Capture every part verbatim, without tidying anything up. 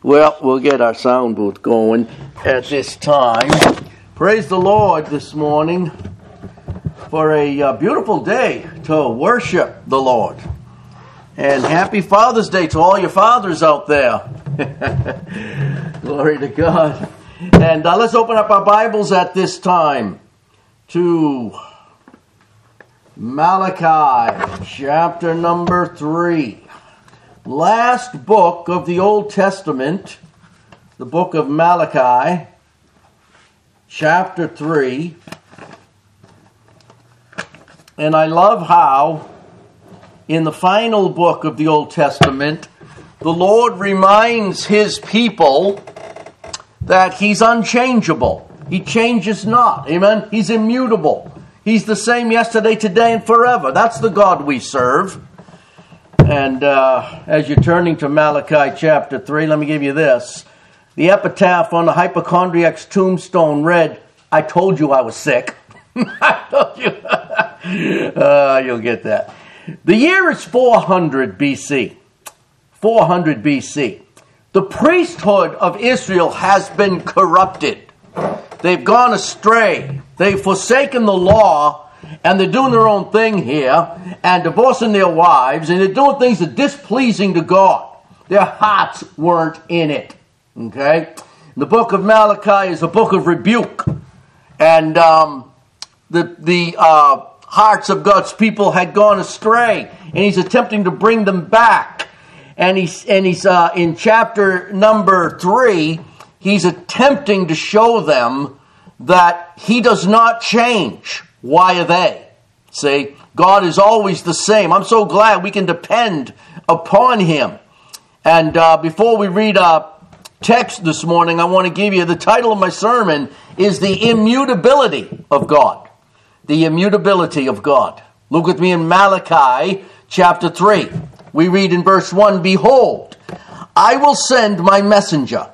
Well, we'll get our sound booth going at this time. Praise the Lord this morning for a uh, beautiful day to worship the Lord. And happy Father's Day to all your fathers out there. Glory to God. And uh, let's open up our Bibles at this time to Malachi, chapter number three. Last book of the Old Testament, the book of Malachi, chapter three. And I love how in the final book of the Old Testament, the Lord reminds his people that he's unchangeable. He changes not. Amen? He's immutable. He's the same yesterday, today, and forever. That's the God we serve. And uh, as you're turning to Malachi chapter three, let me give you this. The epitaph on the hypochondriac's tombstone read, "I told you I was sick." I told you. uh, you'll get that. The year is four hundred B C. four hundred B C. The priesthood of Israel has been corrupted. They've gone astray. They've forsaken the law. And they're doing their own thing here, and divorcing their wives, and they're doing things that are displeasing to God. Their hearts weren't in it. Okay? The book of Malachi is a book of rebuke. And um, the, the uh, hearts of God's people had gone astray, and he's attempting to bring them back. And he's, and he's uh, in chapter number three, he's attempting to show them that he does not change. Why are they? See, God is always the same. I'm so glad we can depend upon him. And uh, before we read our text this morning, I want to give you the title of my sermon is The Immutability of God. The Immutability of God. Look with me in Malachi chapter three. We read in verse one, "Behold, I will send my messenger,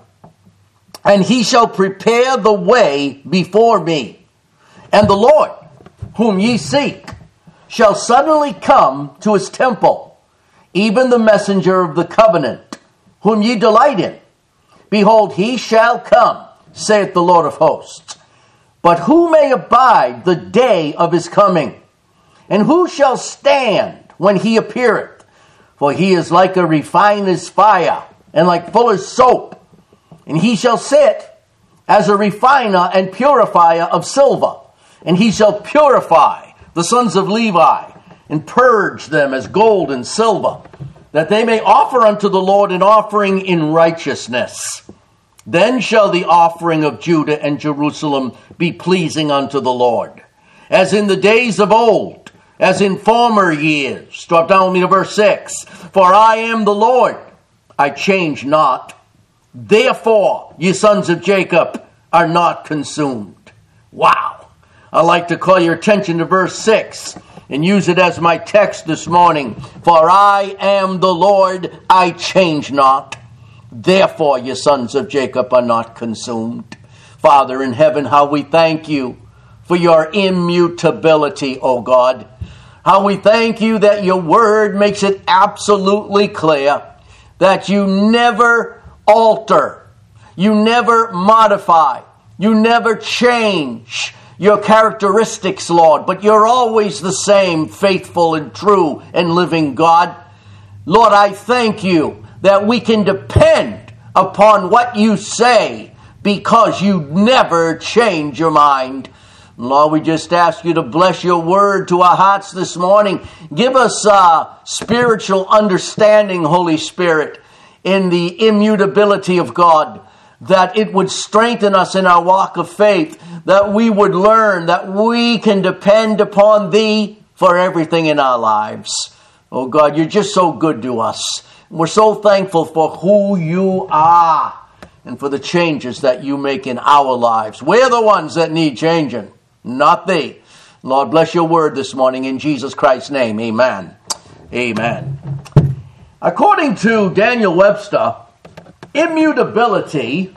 and he shall prepare the way before me. And the Lord, whom ye seek, shall suddenly come to his temple, even the messenger of the covenant, whom ye delight in. Behold, he shall come, saith the Lord of hosts. But who may abide the day of his coming? And who shall stand when he appeareth? For he is like a refiner's fire, and like fuller's soap. And he shall sit as a refiner and purifier of silver. And he shall purify the sons of Levi, and purge them as gold and silver, that they may offer unto the Lord an offering in righteousness. Then shall the offering of Judah and Jerusalem be pleasing unto the Lord, as in the days of old, as in former years." Drop down with me to verse six. "For I am the Lord, I change not. Therefore, ye sons of Jacob are not consumed." Wow. I like to call your attention to verse six and use it as my text this morning. "For I am the Lord, I change not. Therefore, ye sons of Jacob are not consumed." Father in heaven, how we thank you for your immutability, O God. How we thank you that your word makes it absolutely clear that you never alter, you never modify, you never change your characteristics, Lord, but you're always the same faithful and true and living God. Lord, I thank you that we can depend upon what you say because you never change your mind. Lord, we just ask you to bless your word to our hearts this morning. Give us uh, spiritual understanding, Holy Spirit, in the immutability of God, that it would strengthen us in our walk of faith, that we would learn that we can depend upon thee for everything in our lives. Oh God, you're just so good to us. We're so thankful for who you are and for the changes that you make in our lives. We're the ones that need changing, not thee. Lord, bless your word this morning in Jesus Christ's name. Amen. Amen. According to Daniel Webster, immutability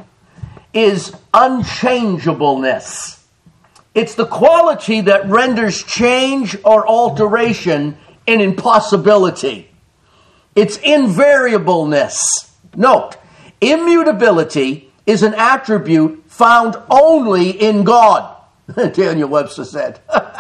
is unchangeableness. It's the quality that renders change or alteration an impossibility. It's invariableness. Note, Immutability is an attribute found only in God, Daniel Webster said.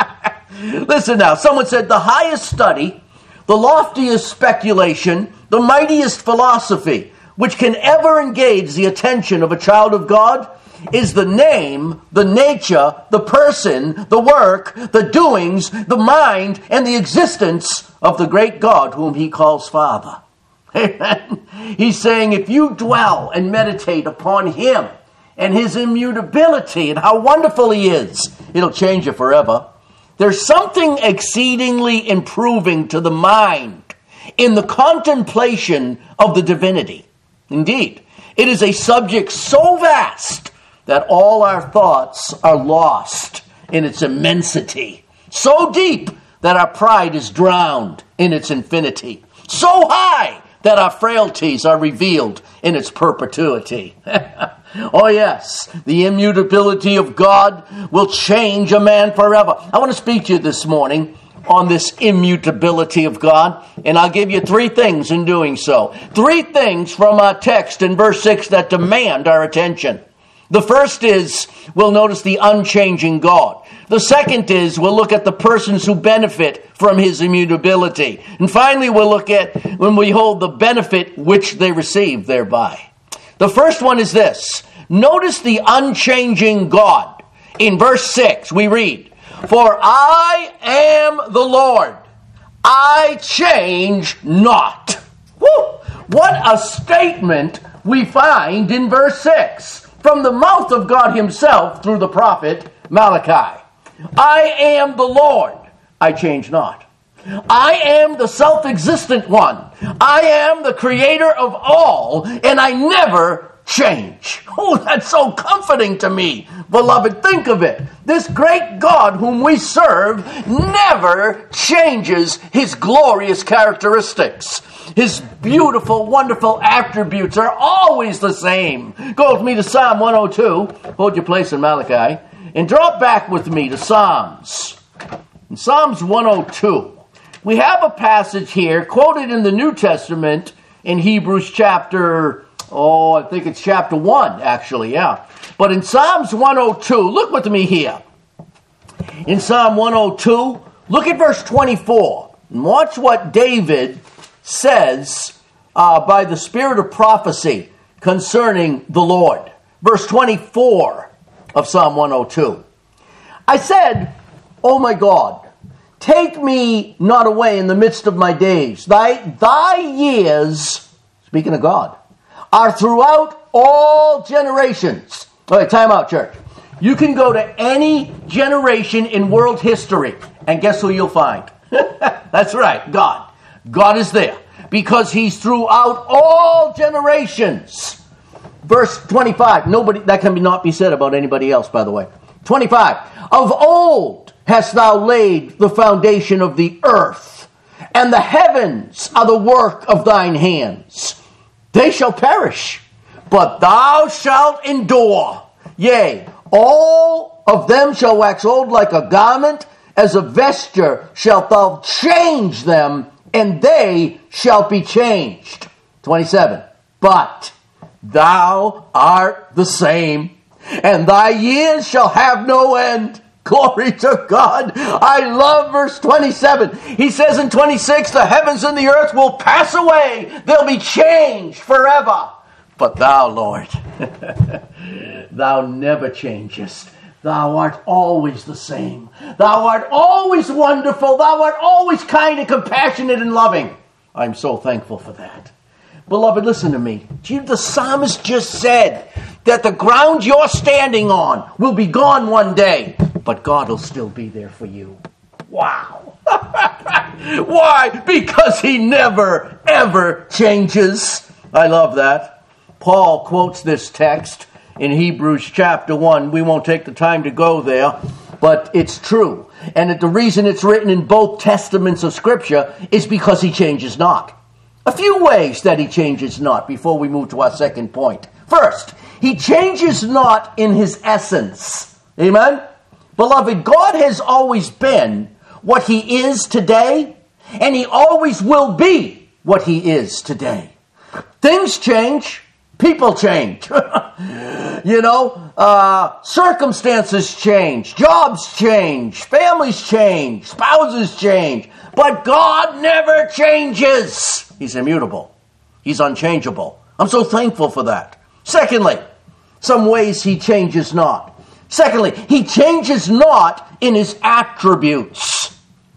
Listen now, someone said the highest study, the loftiest speculation, the mightiest philosophy, which can ever engage the attention of a child of God, is the name, the nature, the person, the work, the doings, the mind, and the existence of the great God whom he calls Father. Amen. He's saying if you dwell and meditate upon him and his immutability and how wonderful he is, it'll change you forever. There's something exceedingly improving to the mind in the contemplation of the divinity. Indeed, it is a subject so vast that all our thoughts are lost in its immensity, so deep that our pride is drowned in its infinity, so high that our frailties are revealed in its perpetuity. Oh yes, the immutability of God will change a man forever. I want to speak to you this morning on this immutability of God, and I'll give you three things in doing so. Three things from our text in verse six that demand our attention. The first is, we'll notice the unchanging God. The second is, we'll look at the persons who benefit from his immutability. And finally, we'll look at when we hold the benefit which they receive thereby. The first one is this. Notice the unchanging God. In verse six, we read, "For I am the Lord, I change not." Woo! What a statement we find in verse six. From the mouth of God himself through the prophet Malachi. I am the Lord, I change not. I am the self-existent one. I am the creator of all, and I never change. Oh, that's so comforting to me. Beloved, think of it. This great God whom we serve never changes his glorious characteristics. His beautiful, wonderful attributes are always the same. Go with me to Psalm one oh two. Hold your place in Malachi. And drop back with me to Psalms. In Psalms one oh two, we have a passage here quoted in the New Testament in Hebrews chapter, oh, I think it's chapter one, actually, yeah. But in Psalms one oh two, look with me here. In Psalm one oh two, look at verse twenty-four. And watch what David says uh, by the spirit of prophecy concerning the Lord. Verse twenty-four of Psalm one oh two. I said, "O my God, take me not away in the midst of my days. Thy, thy years," speaking of God, "are throughout all generations." All right, time out, church. You can go to any generation in world history, and guess who you'll find? That's right, God. God is there because he's throughout all generations. Verse twenty-five. Nobody, that can not be said about anybody else, by the way. twenty-five. Of old hast thou laid the foundation of the earth, and the heavens are the work of thine hands. They shall perish, but thou shalt endure. Yea, all of them shall wax old like a garment, as a vesture shalt thou change them, and they shall be changed. twenty-seven. But thou art the same, and thy years shall have no end. Glory to God. I love verse twenty-seven. He says in twenty-six, the heavens and the earth will pass away. They'll be changed forever. But thou, Lord, thou never changest. Thou art always the same. Thou art always wonderful. Thou art always kind and compassionate and loving. I'm so thankful for that. Beloved, listen to me. The psalmist just said that the ground you're standing on will be gone one day, but God will still be there for you. Wow. Why? Because he never, ever changes. I love that. Paul quotes this text in Hebrews chapter one. We won't take the time to go there, but it's true. And the reason it's written in both testaments of Scripture is because he changes not. A few ways that he changes not before we move to our second point. First, he changes not in his essence. Amen? Beloved, God has always been what he is today, and he always will be what he is today. Things change. People change. You know, uh, circumstances change, jobs change, families change, spouses change. But God never changes. He's immutable. He's unchangeable. I'm so thankful for that. Secondly, some ways he changes not. Secondly, he changes not in his attributes.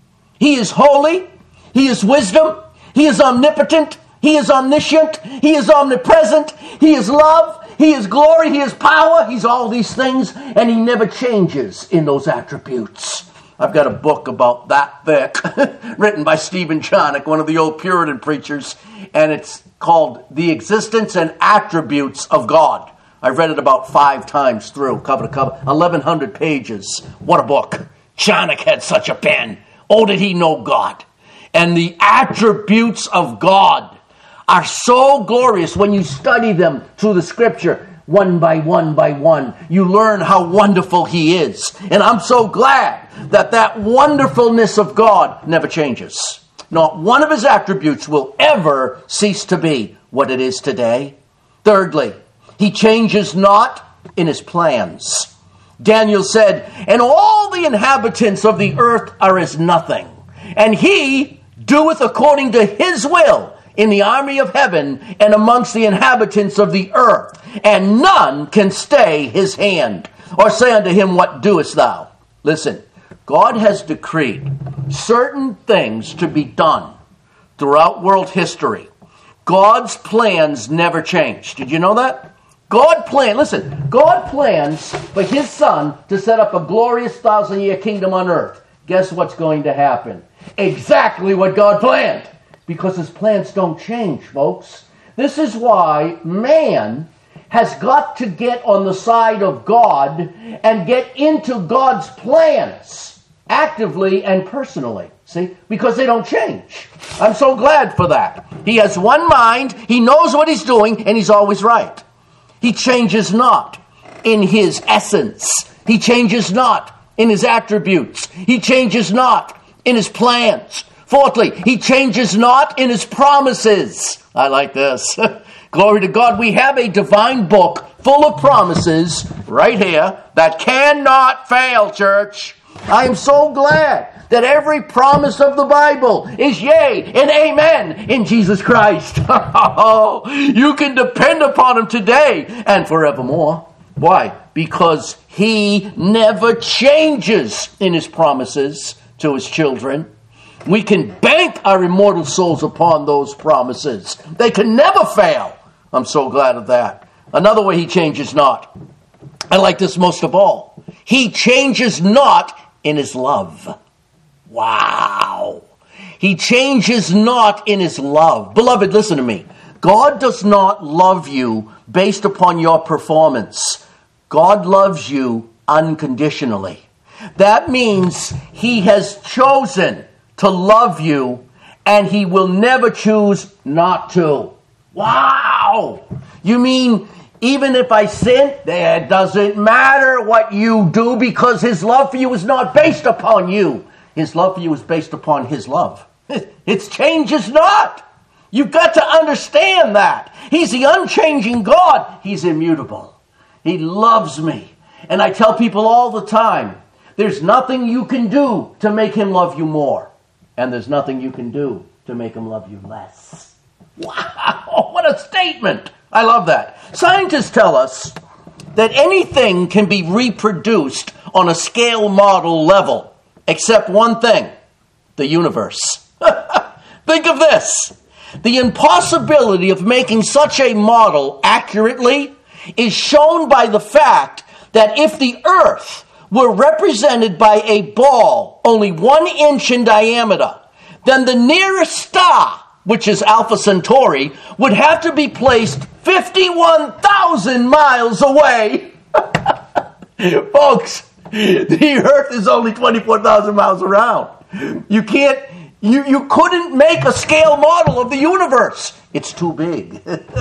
He is holy. He is wisdom. He is omnipotent. He is omniscient. He is omnipresent. He is love. He is glory. He is power. He's all these things, and he never changes in those attributes. I've got a book about that thick, written by Stephen Charnock, one of the old Puritan preachers, and it's called The Existence and Attributes of God. I've read it about five times through, cover to cover, eleven hundred pages. What a book. Charnock had such a pen. Oh, did he know God? And the attributes of God are so glorious when you study them through the Scripture, one by one by one. You learn how wonderful he is. And I'm so glad that that wonderfulness of God never changes. Not one of his attributes will ever cease to be what it is today. Thirdly, he changes not in his plans. Daniel said, and all the inhabitants of the earth are as nothing, and he doeth according to his will in the army of heaven and amongst the inhabitants of the earth, and none can stay his hand, or say unto him, what doest thou? Listen, God has decreed certain things to be done throughout world history. God's plans never change. Did you know that? God planned, listen, God plans for his son to set up a glorious thousand-year kingdom on earth. Guess what's going to happen? Exactly what God planned. Because his plans don't change, folks. This is why man has got to get on the side of God and get into God's plans actively and personally. See? Because they don't change. I'm so glad for that. He has one mind, he knows what he's doing, and he's always right. He changes not in his essence. He changes not in his attributes. He changes not in his plans. Fourthly, he changes not in his promises. I like this. Glory to God. We have a divine book full of promises right here that cannot fail, church. I am so glad that every promise of the Bible is yea and amen in Jesus Christ. You can depend upon him today and forevermore. Why? Because he never changes in his promises to his children. We can bank our immortal souls upon those promises. They can never fail. I'm so glad of that. Another way he changes not. I like this most of all. He changes not in his love. Wow. He changes not in his love. Beloved, listen to me. God does not love you based upon your performance. God loves you unconditionally. That means he has chosen to love you, and he will never choose not to. Wow! You mean even if I sin, it doesn't matter what you do because his love for you is not based upon you. His love for you is based upon his love. It changes not. You've got to understand that. He's the unchanging God. He's immutable. He loves me. And I tell people all the time, there's nothing you can do to make him love you more. And there's nothing you can do to make him love you less. Wow, what a statement. I love that. Scientists tell us that anything can be reproduced on a scale model level, except one thing, the universe. Think of this. The impossibility of making such a model accurately is shown by the fact that if the earth were represented by a ball only one inch in diameter, then the nearest star, which is Alpha Centauri, would have to be placed fifty-one thousand miles away. Folks, the earth is only twenty-four thousand miles around. You can't, you, you couldn't make a scale model of the universe. It's too big.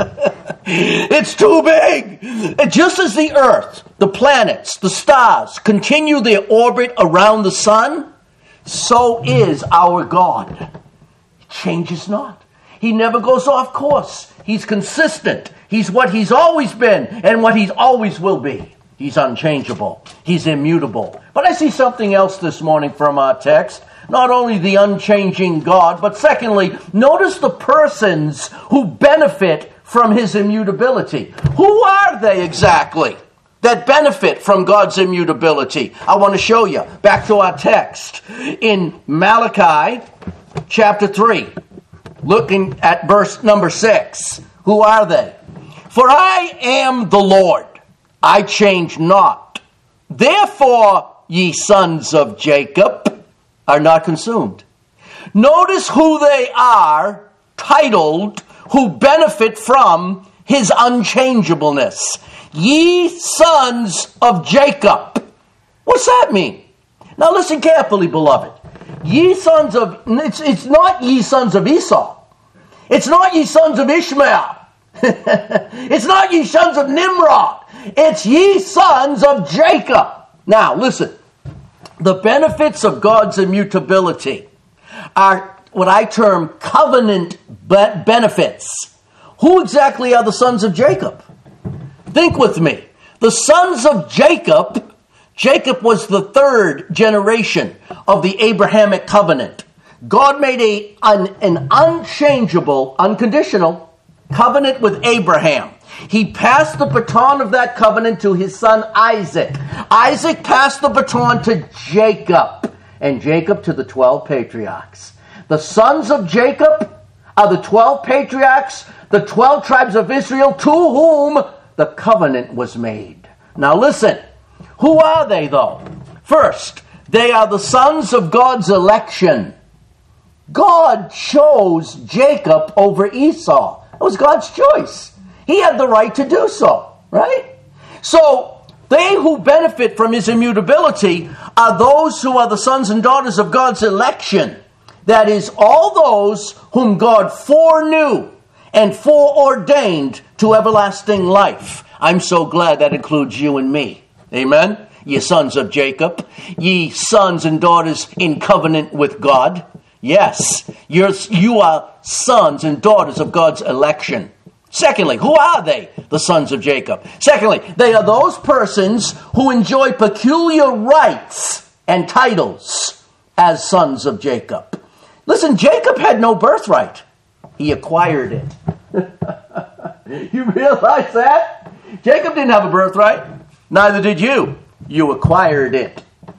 It's too big. And just as the earth, the planets, the stars continue their orbit around the sun, so is our God. He changes not. He never goes off course. He's consistent. He's what he's always been and what he always will be. He's unchangeable. He's immutable. But I see something else this morning from our text. Not only the unchanging God, but secondly, notice the persons who benefit from his immutability. Who are they exactly that benefit from God's immutability? I want to show you. Back to our text. In Malachi chapter three, looking at verse number six. Who are they? For I am the Lord, I change not. Therefore, ye sons of Jacob are not consumed. Notice who they are, titled, who benefit from his unchangeableness. Ye sons of Jacob. What's that mean? Now listen carefully, beloved. Ye sons of, it's, it's not ye sons of Esau. It's not ye sons of Ishmael. It's not ye sons of Nimrod. It's ye sons of Jacob. Now listen. The benefits of God's immutability are what I term covenant benefits. Who exactly are the sons of Jacob? Think with me. The sons of Jacob, Jacob was the third generation of the Abrahamic covenant. God made a, an, an unchangeable, unconditional covenant with Abraham. He passed the baton of that covenant to his son Isaac. Isaac passed the baton to Jacob, and Jacob to the twelve patriarchs. The sons of Jacob are the twelve patriarchs, the twelve tribes of Israel, to whom the covenant was made. Now listen, who are they though? First, they are the sons of God's election. God chose Jacob over Esau. It was God's choice. He had the right to do so, right? So, they who benefit from his immutability are those who are the sons and daughters of God's election. That is, all those whom God foreknew and foreordained to everlasting life. I'm so glad that includes you and me. Amen? Ye sons of Jacob, ye sons and daughters in covenant with God. Yes, you're, you are sons and daughters of God's election. Secondly, who are they? The sons of Jacob. Secondly, they are those persons who enjoy peculiar rights and titles as sons of Jacob. Listen, Jacob had no birthright. He acquired it. You realize that? Jacob didn't have a birthright. Neither did you. You acquired it.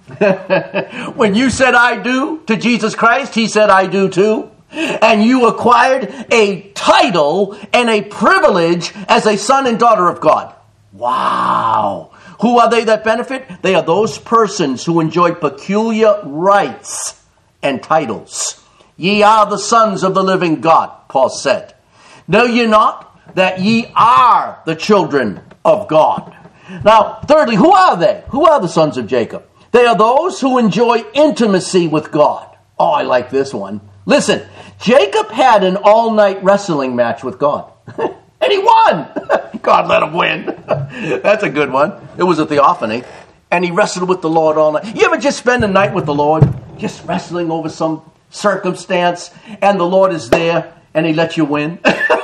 When you said I do to Jesus Christ, he said I do too. And you acquired a title and a privilege as a son and daughter of God. Wow. Who are they that benefit? They are those persons who enjoy peculiar rights and titles. Ye are the sons of the living God, Paul said. Know ye not that ye are the children of God? Now, thirdly, who are they? Who are the sons of Jacob? They are those who enjoy intimacy with God. Oh, I like this one. Listen, Jacob had an all-night wrestling match with God. And he won. God let him win. That's a good one. It was a theophany. And he wrestled with the Lord all night. You ever just spend a night with the Lord? Just wrestling over some circumstance. And the Lord is there. And he lets you win.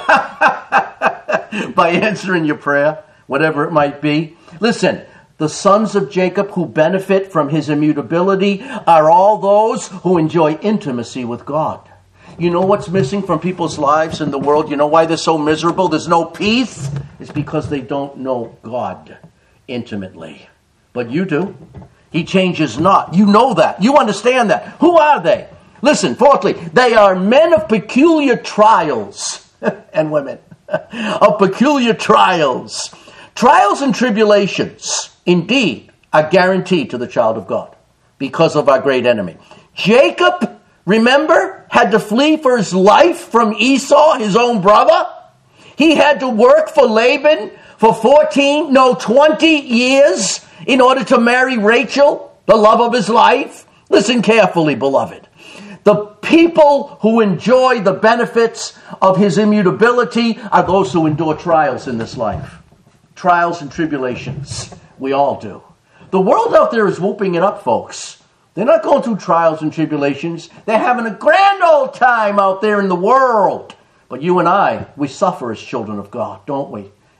By answering your prayer. Whatever it might be. Listen. The sons of Jacob who benefit from his immutability are all those who enjoy intimacy with God. You know what's missing from people's lives in the world? You know why they're so miserable? There's no peace? It's because they don't know God intimately. But you do. He changes not. You know that. You understand that. Who are they? Listen, fourthly, they are men of peculiar trials and women of peculiar trials. Trials and tribulations, indeed, are guaranteed to the child of God because of our great enemy. Jacob, remember, had to flee for his life from Esau, his own brother. He had to work for Laban for fourteen, no, twenty years in order to marry Rachel, the love of his life. Listen carefully, beloved. The people who enjoy the benefits of his immutability are those who endure trials in this life. Trials and tribulations. We all do. The world out there is whooping it up, folks. They're not going through trials and tribulations. They're having a grand old time out there in the world. But you and I, we suffer as children of God, don't we?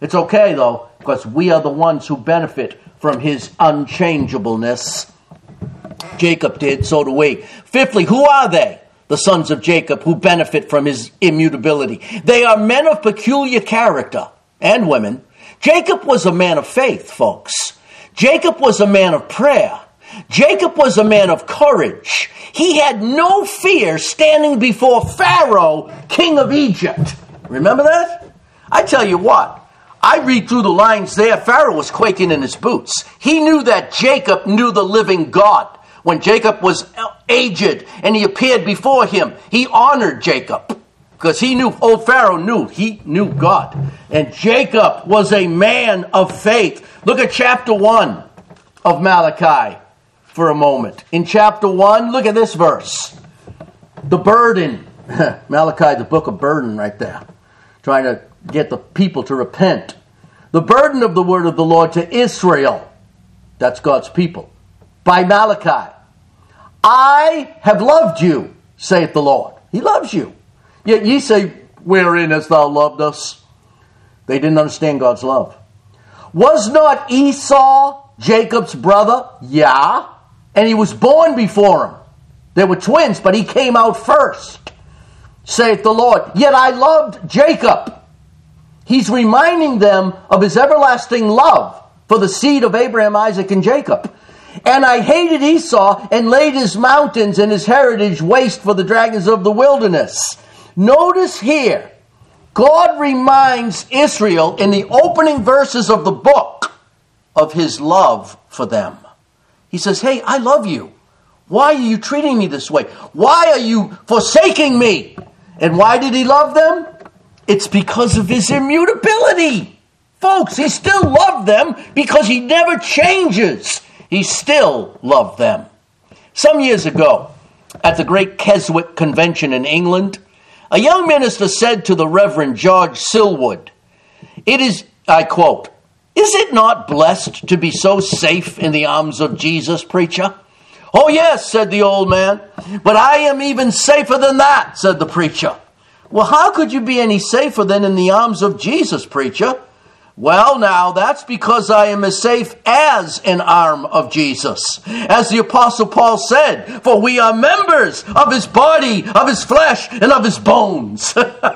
It's okay, though, because we are the ones who benefit from his unchangeableness. Jacob did, so do we. Fifthly, who are they? The sons of Jacob who benefit from his immutability. They are men of peculiar character, and women. Jacob was a man of faith, folks. Jacob was a man of prayer. Jacob was a man of courage. He had no fear standing before Pharaoh, king of Egypt. Remember that? I tell you what, I read through the lines there, Pharaoh was quaking in his boots. He knew that Jacob knew the living God. When Jacob was aged and he appeared before him, he honored Jacob because he knew, old Pharaoh knew, he knew God. And Jacob was a man of faith. Look at chapter one of Malachi for a moment. In chapter one, look at this verse. The burden. Malachi, the book of burden right there. Trying to get the people to repent. The burden of the word of the Lord to Israel. That's God's people. By Malachi. I have loved you, saith the Lord. He loves you. Yet ye say, wherein hast thou loved us? They didn't understand God's love. Was not Esau Jacob's brother? Yeah. And he was born before him. They were twins, but he came out first, saith the Lord. Yet I loved Jacob. He's reminding them of his everlasting love for the seed of Abraham, Isaac, and Jacob. And I hated Esau and laid his mountains and his heritage waste for the dragons of the wilderness. Notice here, God reminds Israel in the opening verses of the book of his love for them. He says, hey, I love you. Why are you treating me this way? Why are you forsaking me? And why did he love them? It's because of his immutability. Folks, he still loved them because he never changes. He still loved them. Some years ago, at the Great Keswick Convention in England, a young minister said to the Reverend George Silwood, it is, I quote, is it not blessed to be so safe in the arms of Jesus, preacher? Oh, yes, said the old man, but I am even safer than that, said the preacher. Well, how could you be any safer than in the arms of Jesus, preacher? Well, now, that's because I am as safe as an arm of Jesus. As the Apostle Paul said, for we are members of his body, of his flesh, and of his bones.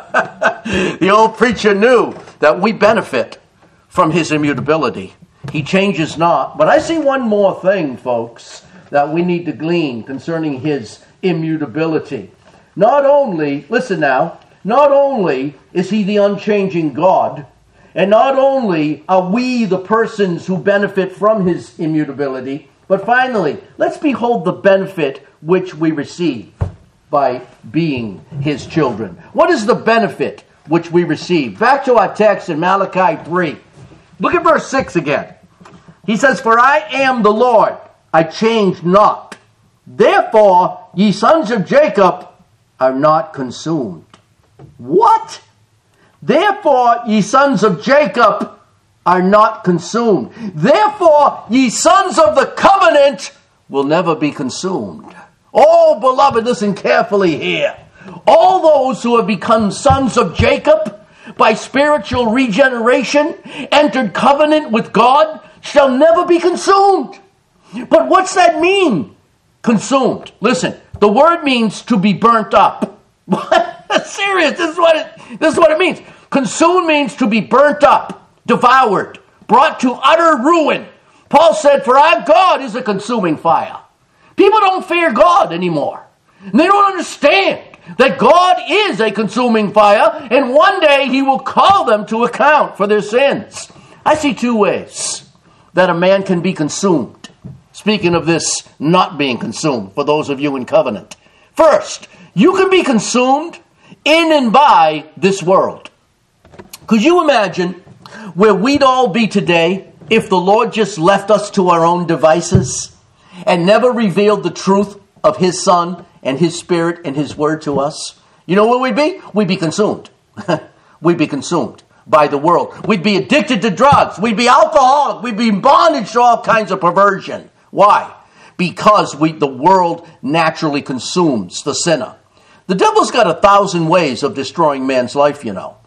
The old preacher knew that we benefit from his immutability. He changes not. But I see one more thing, folks, that we need to glean concerning his immutability. Not only, listen now, not only is he the unchanging God, and not only are we the persons who benefit from his immutability, but finally, let's behold the benefit which we receive by being his children. What is the benefit which we receive? Back to our text in Malachi three. Look at verse six again. He says, for I am the Lord, I change not. Therefore, ye sons of Jacob are not consumed. What? Therefore, ye sons of Jacob are not consumed. Therefore, ye sons of the covenant will never be consumed. Oh, beloved, listen carefully here. All those who have become sons of Jacob by spiritual regeneration, entered covenant with God, shall never be consumed. But what's that mean? Consumed. Listen, the word means to be burnt up. What? Serious. This is what it, this is what it means. Consumed means to be burnt up, devoured, brought to utter ruin. Paul said, for our God is a consuming fire. People don't fear God anymore. And they don't understand that God is a consuming fire, and one day he will call them to account for their sins. I see two ways that a man can be consumed. Speaking of this not being consumed, for those of you in covenant. First, you can be consumed in and by this world. Could you imagine where we'd all be today if the Lord just left us to our own devices and never revealed the truth of his Son and his Spirit and his Word to us? You know where we'd be? We'd be consumed. We'd be consumed by the world. We'd be addicted to drugs. We'd be alcoholic. We'd be in bondage to all kinds of perversion. Why? Because we, the world naturally consumes the sinner. The devil's got a thousand ways of destroying man's life, you know.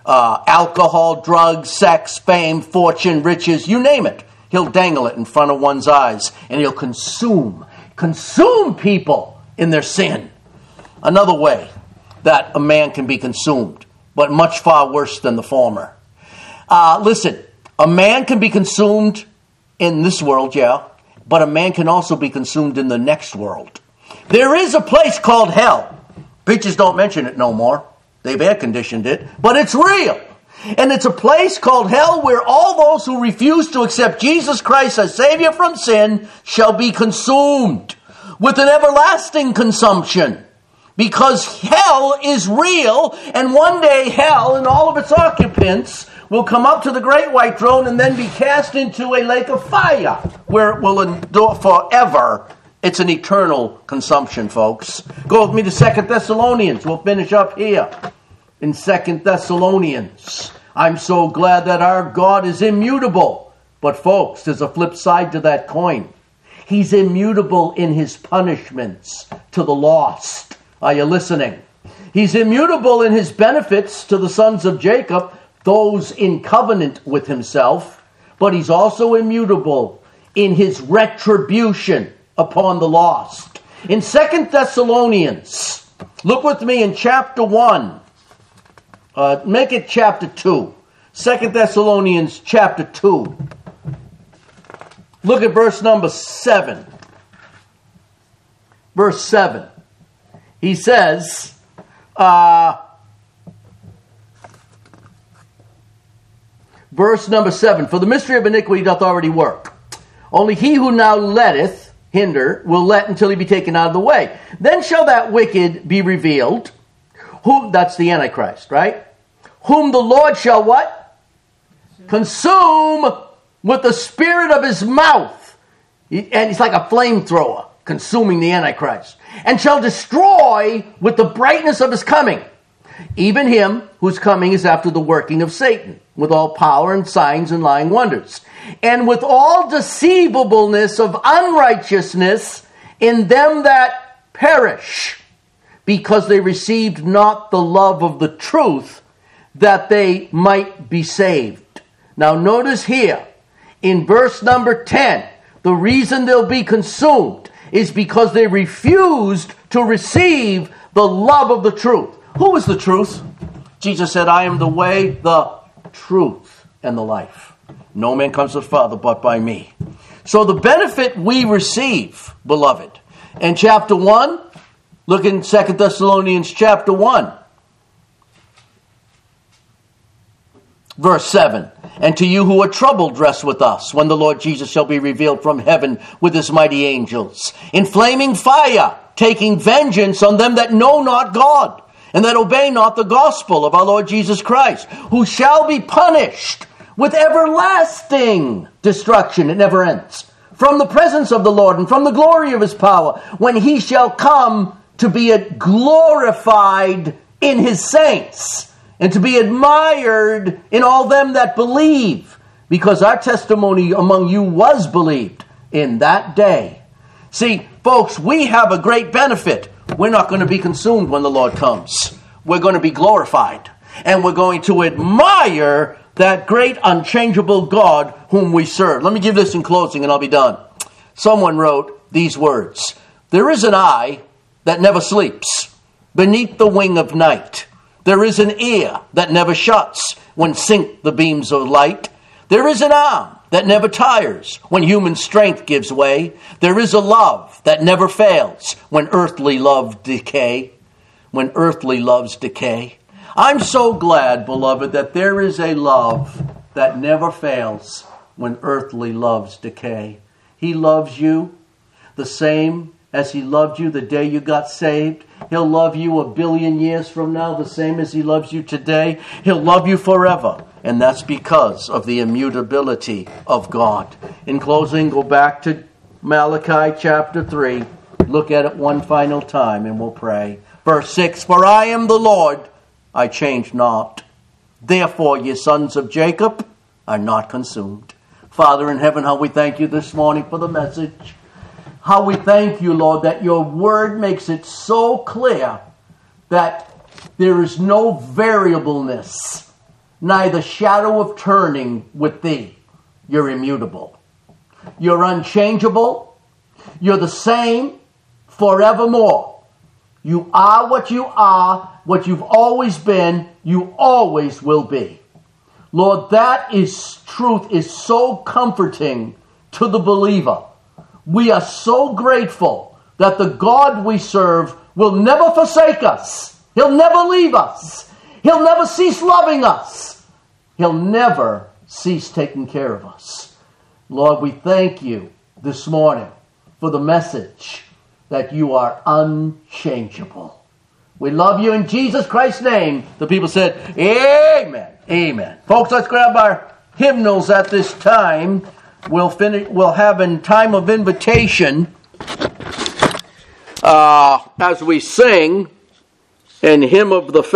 uh, alcohol, drugs, sex, fame, fortune, riches, you name it. He'll dangle it in front of one's eyes, and he'll consume, consume people in their sin. Another way that a man can be consumed, but much far worse than the former. Uh, listen, a man can be consumed in this world, yeah, but a man can also be consumed in the next world. There is a place called hell. Preachers don't mention it no more. They've air-conditioned it, but it's real. And it's a place called hell where all those who refuse to accept Jesus Christ as Savior from sin shall be consumed with an everlasting consumption. Because hell is real, and one day hell and all of its occupants will come up to the great white throne and then be cast into a lake of fire where it will endure forever. It's an eternal consumption, folks. Go with me to Second Thessalonians. We'll finish up here in Second Thessalonians. I'm so glad that our God is immutable. But folks, there's a flip side to that coin. He's immutable in his punishments to the lost. Are you listening? He's immutable in his benefits to the sons of Jacob, those in covenant with himself. But he's also immutable in his retribution upon the lost. In Second Thessalonians, look with me in chapter one. Uh, make it chapter two. Second Thessalonians chapter two. Look at verse number seven. Verse seven. He says, uh, verse number seven, for the mystery of iniquity doth already work. Only he who now letteth, hinder, will let until he be taken out of the way. Then shall that wicked be revealed, whom, that's the Antichrist, right? Whom the Lord shall what? Consume with the spirit of his mouth. And he's like a flamethrower, consuming the Antichrist. And shall destroy with the brightness of his coming. Even him whose coming is after the working of Satan, with all power and signs and lying wonders. And with all deceivableness of unrighteousness in them that perish, because they received not the love of the truth, that they might be saved. Now notice here, in verse number ten, the reason they'll be consumed is because they refused to receive the love of the truth. Who is the truth? Jesus said, I am the way, the truth, and the life. No man comes to the Father but by me. So the benefit we receive, beloved, in chapter one, look in Second Thessalonians chapter one, verse seven. And to you who are troubled, rest with us, when the Lord Jesus shall be revealed from heaven with his mighty angels, in flaming fire, taking vengeance on them that know not God, and that obey not the gospel of our Lord Jesus Christ, who shall be punished with everlasting destruction. It never ends. From the presence of the Lord and from the glory of his power, when he shall come to be glorified in his saints, and to be admired in all them that believe, because our testimony among you was believed in that day. See, folks, we have a great benefit. We're not going to be consumed when the Lord comes. We're going to be glorified. And we're going to admire that great unchangeable God whom we serve. Let me give this in closing and I'll be done. Someone wrote these words. There is an eye that never sleeps beneath the wing of night. There is an ear that never shuts when sink the beams of light. There is an arm that never tires when human strength gives way. There is a love that never fails when earthly love decay. When earthly loves decay. I'm so glad, beloved, that there is a love that never fails when earthly loves decay. He loves you the same as he loved you the day you got saved. He'll love you a billion years from now, the same as he loves you today. He'll love you forever. And that's because of the immutability of God. In closing, go back to Malachi chapter three. Look at it one final time and we'll pray. Verse six, for I am the Lord, I change not. Therefore, ye sons of Jacob are not consumed. Father in heaven, how we thank you this morning for the message. How we thank you, Lord, that your word makes it so clear that there is no variableness neither shadow of turning with thee. You're immutable. You're unchangeable. You're the same forevermore. You are what you are, what you've always been, you always will be. Lord, that is truth is so comforting to the believer. We are so grateful that the God we serve will never forsake us. He'll never leave us. He'll never cease loving us. He'll never cease taking care of us. Lord, we thank you this morning for the message that you are unchangeable. We love you in Jesus Christ's name. The people said, amen. Amen. Folks, let's grab our hymnals at this time. We'll finish. We'll have a time of invitation uh, as we sing in Hymn of the